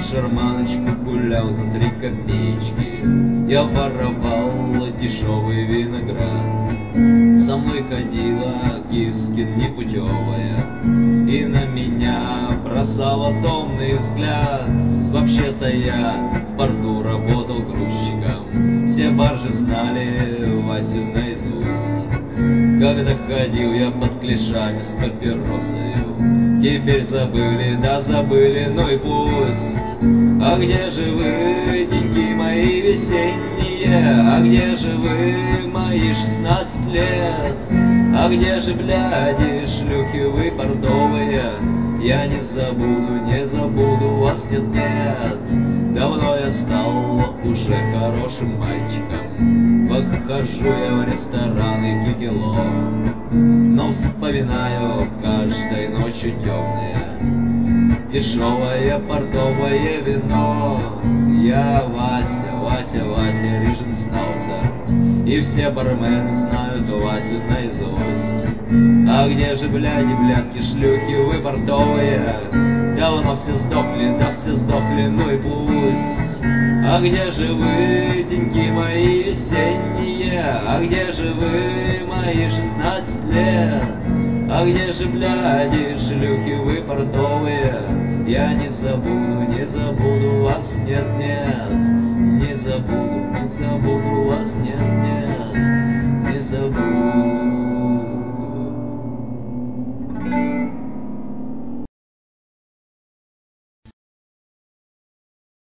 шарманочку гулял за 3 копеечки. Я воровал дешевый виноград. Со мной ходила Кискин непутевая и на меня бросала томный взгляд. Вообще-то я в порту работал грузчиком, все баржи знали Васю наизусть. Когда ходил я под клешами с папиросою, теперь забыли, да забыли, ну и пусть. А где же вы, деньги мои весенние? А где же вы, мои 16 лет? А где же, бляди, шлюхи вы портовые? Я не забуду вас, нет-нет. Давно я стал уже хорошим мальчиком, выхожу я в рестораны кикело, но вспоминаю каждой ночью темные дешевое портовое вино. Я Вася Риженснаузер, и все бармены знают Васю наизусть. А где же, бляди, блядки, шлюхи вы портовые? Давно все сдохли, да все сдохли, ну и пусть. А где же вы, деньги мои весенние? А где же вы, мои 16 лет? А где же, бляди, шлюхи вы портовые? Я не забуду вас, нет-нет. Не забуду вас, нет-нет. Не забуду.